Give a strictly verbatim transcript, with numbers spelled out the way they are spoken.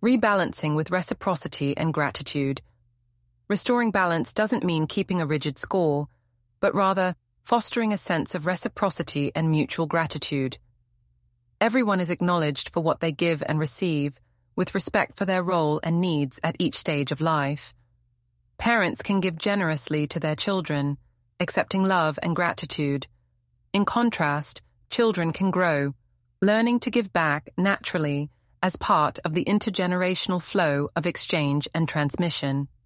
Rebalancing with reciprocity and gratitude. Restoring balance doesn't mean keeping a rigid score, but rather fostering a sense of reciprocity and mutual gratitude. Everyone is acknowledged for what they give and receive, with respect for their role and needs at each stage of life. Parents can give generously to their children, accepting love and gratitude. In contrast, children can grow, learning to give back naturally as part of the intergenerational flow of exchange and transmission.